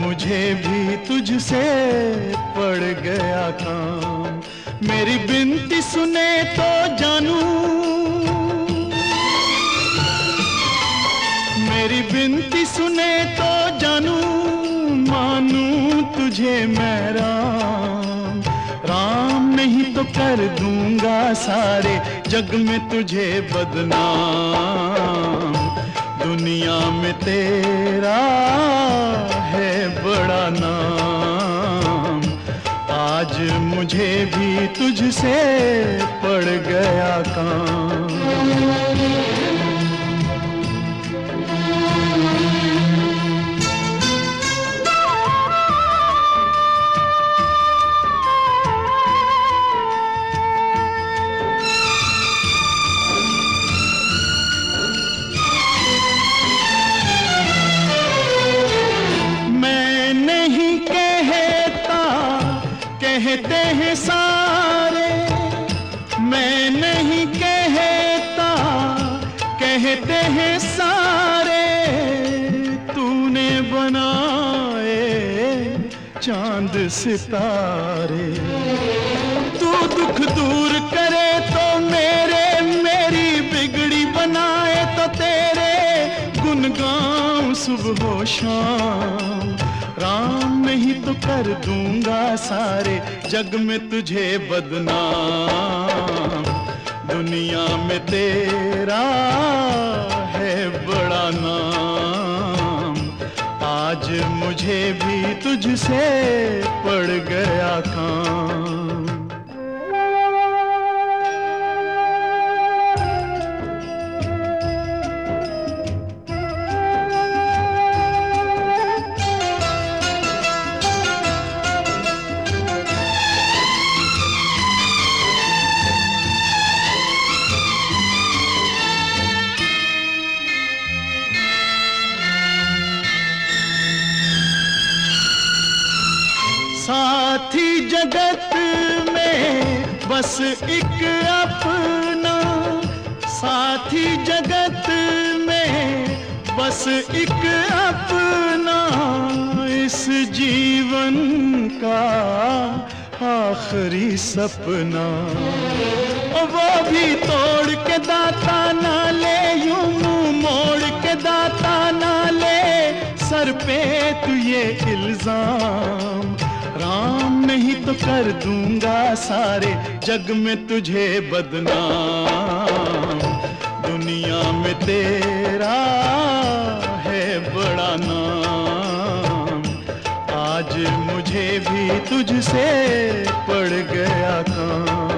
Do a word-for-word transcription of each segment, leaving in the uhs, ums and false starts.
मुझे भी तुझसे पड़ गया काम। मेरी बिनती सुने तो जानू, मेरी बिनती सुने तो जानू, मानू तुझे मैं राम। राम नहीं तो कर दूंगा सारे जग में तुझे बदनाम। दुनिया में तेरा है बड़ा नाम, आज मुझे भी तुझसे पड़ गया काम। कहते हैं सारे, मैं नहीं कहता, कहते हैं सारे, तूने बनाए चांद सितारे। तू दुख दूर करे तो मेरे, मेरी बिगड़ी बनाए तो तेरे, गुन गाऊं सुबह शाम। राम नहीं तो कर दूंगा सारे जग में तुझे बदनाम। दुनिया में तेरा है बड़ा नाम, आज मुझे भी तुझसे पड़ गया काम। साथी जगत में बस एक अपना, साथी जगत में बस एक अपना, इस जीवन का आखिरी सपना। वो भी तोड़ के दाता ना ले, यूं मुंह मोड़ के दाता ना ले, सर पे तू ये इल्जाम। राम नहीं तो कर दूंगा सारे जग में तुझे बदनाम। दुनिया में तेरा है बड़ा नाम, आज मुझे भी तुझसे पड़ गया काम।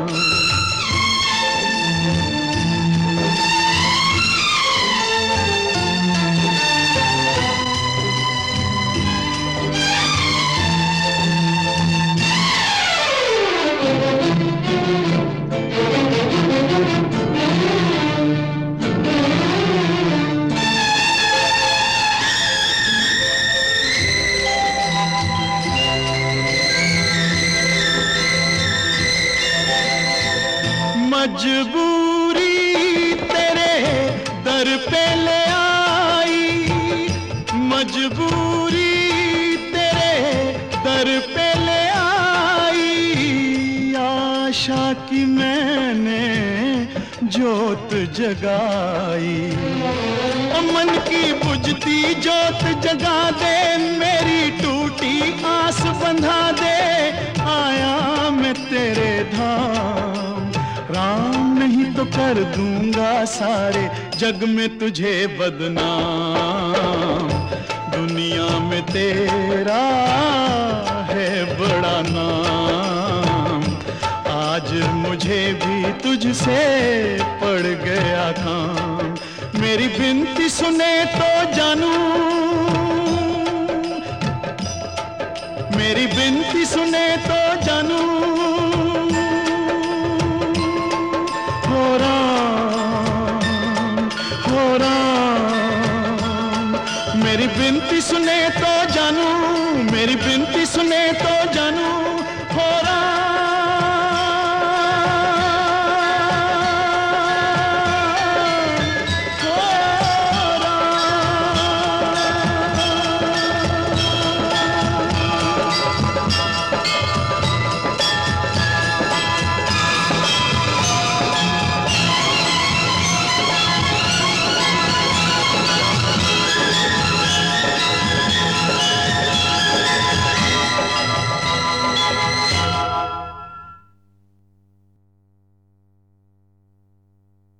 मजबूरी तेरे दर पे ले आई, मजबूरी तेरे दर पे ले आई। आशा की मैंने जोत जगाई, मन की बुझती जोत जगा दे, मेरी टूटी आस बंधा दे। आया मैं तेरे धाम, राम नहीं तो कर दूंगा सारे जग में तुझे बदनाम। दुनिया में तेरा है बड़ा नाम, आज मुझे भी तुझसे पड़ गया काम। मेरी बिनती सुने तो जानू, मेरी बिनती सुने तो जानू, हो राम हो राम। मेरी बिनती सुने तो जानू, मेरी बिनती सुने तो जानू, हो राम।